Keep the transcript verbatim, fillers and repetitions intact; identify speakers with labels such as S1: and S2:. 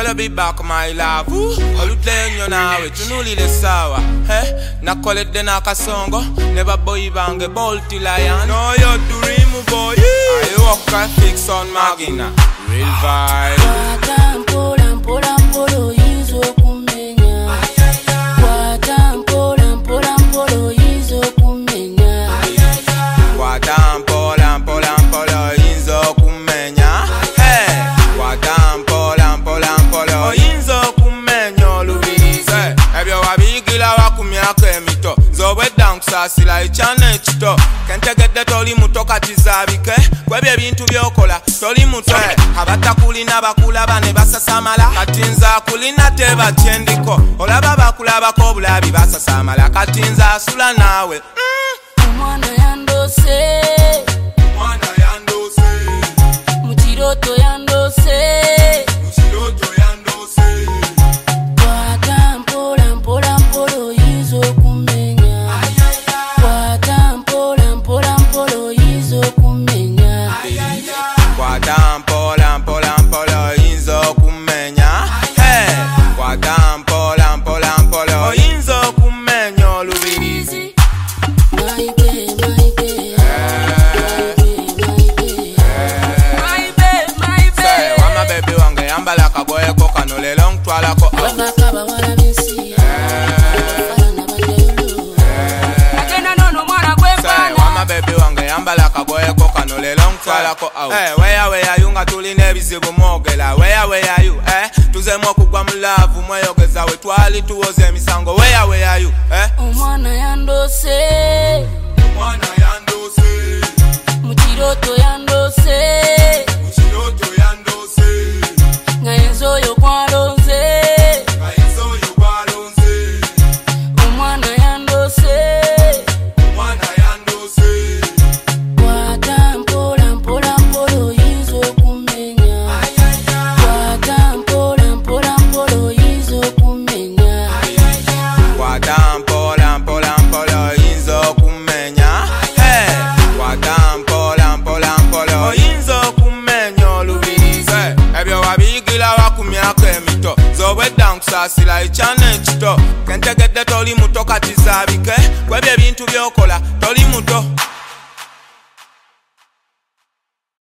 S1: Well, I'll be back, my love. Olutenyo nawe tunulile sawa. Hey, na call it the nakasongo. Never boy bange bolti lion. No, you're dream boy. I walk a fix on Magina. Real vibe.
S2: Watampola mpola mpolo yizo kumenya. Watampola mpola mpolo yizo kumenya.
S1: Watampola mpola mpolo yizo kumenya. Hey, watampola mpola mpolo yizo kumenya lubirize. Ebyo wabigila wakumyako emito. Zobe dankusasila ichane chito. Kentegedde toli muto kati zabike. Kwebye bintu byokola toli muto. Abatakulina bakulaba ne basasamala. Kati nza kulina teba tyendiko. Olaba bakulabako obulabi basasamala. Kati nza asula nawe.
S2: Mm. Omwana yandose.
S1: Omwana yandose.
S2: Muchiroto yandose.
S1: Muchiroto yandose.
S2: Watampola mpola mpolo yizo kumenya. Watampola mpola mpolo yizo kumenya.
S1: Watampola mpola mpolo yizo kumenya. Hey, watampola mpola mpolo yizo kumenya olubirizi.
S2: My babe, my babe. My babe, my babe.
S1: Say, wama baby wange yambala kaboye ko kanole long twala ko.
S2: Bakaba wala misi. Fana banjulu. Agenda nono mwana kwefana.
S1: Say, wama baby wange yambala kaboye ko kanole long twala ko out. Hey, where where are you nga tuline ebizibu mogela. Where where are you? Eh, tuzemo okugwa mu love mweyogeza we twali tuwoze emisango. Where where are you? Eh,
S2: omwana yandose.
S1: Omwana yandose.
S2: Muchiroto yandose.
S1: Muchiroto yandose.
S2: Ngayenzo yo kwalonze.
S1: Ngayenzo yo kwalonze.
S2: Omwana yandose.
S1: Omwana yandose.
S2: Watampola mpola mpolo yizo kumenya. Watampola mpola mpolo yizo kumenya.
S1: Watampola mpola mpolo yizo kumenya. Hey, watampola mpola mpolo yizo kumenya olubirize. Ebyo wabigila wakumyako emito. Zobe dankusasila ichane chito. Kentegedde toli muto kati zabike. Kwebye bintu byokola toli muto.